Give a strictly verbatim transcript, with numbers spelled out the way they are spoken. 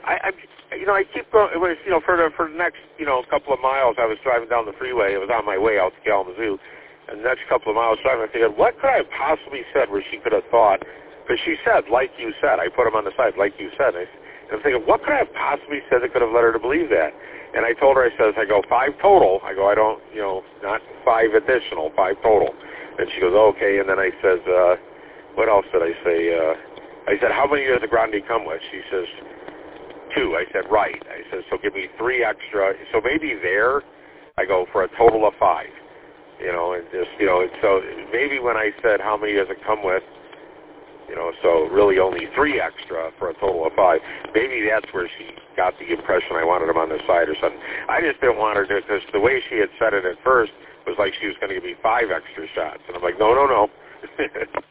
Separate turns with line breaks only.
I, I, you know, I keep going. It was, you know, for the for the next, you know, couple of miles, I was driving down the freeway. It was on my way out to Kalamazoo, and the next couple of miles driving, I figured, what could I have possibly said where she could have thought? Because she said, like you said, I put them on the side, like you said. And, I, and I'm thinking, what could I have possibly said that could have led her to believe that? And I told her, I says, I go five total. I go, I don't, you know, not five additional, five total. And she goes, oh, okay. And then I says, uh, what else did I say? Uh, I said, how many does the Grande come with? She says, two. I said, right. I said, so give me three extra. So maybe there, I go for a total of five. You know, and just, you know, and so maybe when I said how many does it come with, you know, so really only three extra for a total of five. Maybe that's where she got the impression I wanted them on the side or something. I just didn't want her to, because the way she had said it at first was like she was going to give me five extra shots. And I'm like, no, no, no.